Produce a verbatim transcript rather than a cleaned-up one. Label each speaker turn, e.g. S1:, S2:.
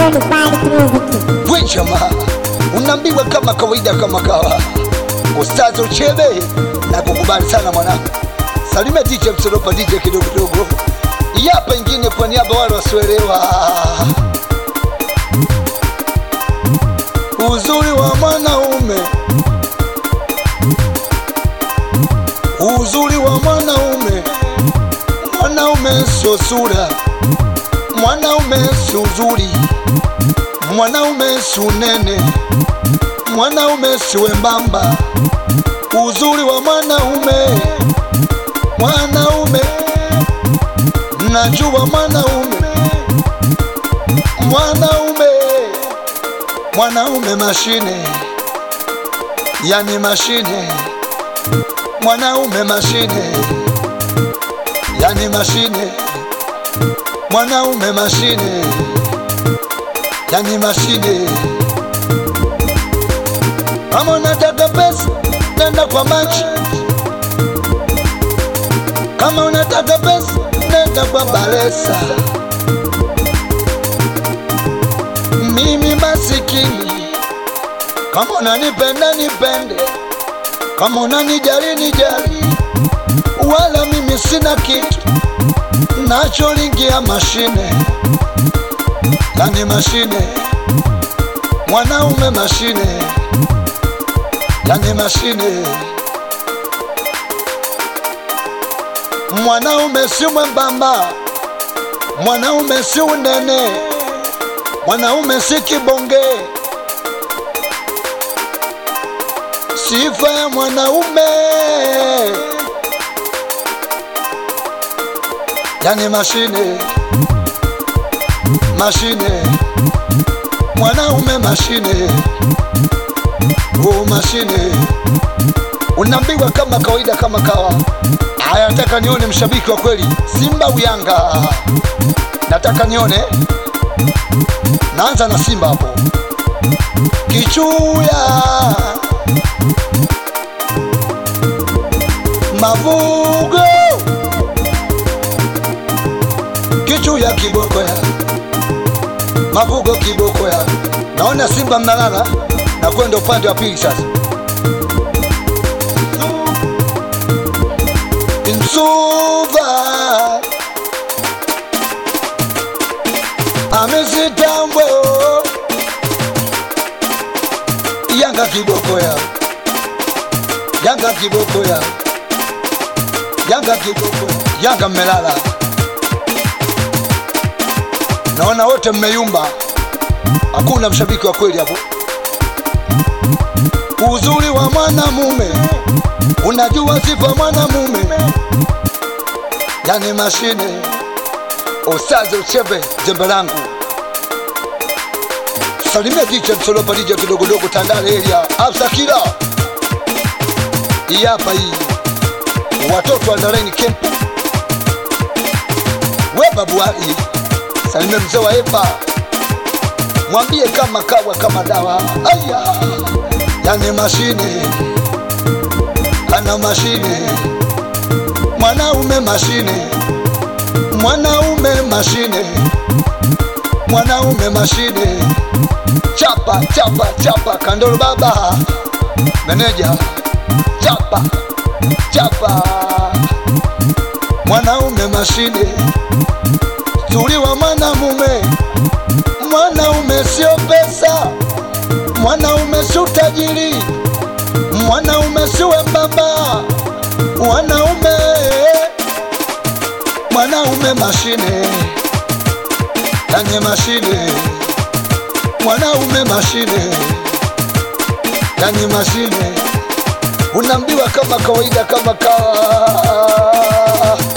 S1: We jamaa, unaambiwa kama kawaida kama kawa Ustazo Chebe na kukubali sana mwanangu. Salime D J Msolopa, D J kidogo kidogo. Yapa ingine kwa niaba wale wasielewa. Uzuri wa mwanaume, uzuri wa mwanaume, mwanaume sio sura, mwanaume sio uzuri, mwanaume sio nene, mwanaume sio mbamba. Uzuri wa mwanaume, mwanaume, najua mwanaume, mwanaume, mwanaume mashine, yani mashine, mwanaume mashine, yani mashine, mwanaume mashine, yani mashine. Kama unataka pesa nenda kwa machi, kama unataka pesa nenda kwa Balesa. Mimi masikini, kama unanipenda nipende, kama unanijali nijali, wala mimi sina kitu nacholingia mashine, yani mashine, mwanaume mashine, yani mashine. Mwanaume si mwembamba, mwanaume si unene, mwanaume si kibonge. Sifa ya mwanaume, yani mashine, mashine, mwanaume mashine, oh mashine. Unaambiwa kama kawaida kama kawa. Aya, nataka nione mshabiki wa kweli, Simba au Yanga. Nataka nione. Naanza na Simba hapo. Kichuya Mavugo, Kichuya kiboko ya Mavugo, kiboko ya. Naona Simba mnalala na kwenda upande wa pili sasa. Nsuva amesitambo, Yanga kiboko ya, Yanga kiboko ya, Yanga kiboko ya. Yanga mmelala, naona wote mmeyumba, hakuna mshabiki wa kweli hapo. Uzuri wa mwanamume, unajua sifa mwanamume, yani mashine. Ustazo Chebe jembe langu. Salimia D J Msolopa, D J kidogo dogo, Tandale area, Absakila. Hii hapa hii, watoto wa Dareni Camp. We babu Ali, salimia mzee wa Epa, mwambie kama kawa kama dawa. Aya, yani mashine, ana mashine, mwanaume mashine, mwanaume mashine, mwanaume mashine. Chapa chapa chapa, Kandolo baba meneja, chapa chapa, mwanaume mashine. Uzuri wa mwanamume, mwanaume sio pesa, mwanaume sio tajiri, mwanaume sio mbaba, mwanaume, mwanaume mashine, yani mashine, mwanaume mashine, yani mashine. Unaambiwa kama kawaida kama kawa.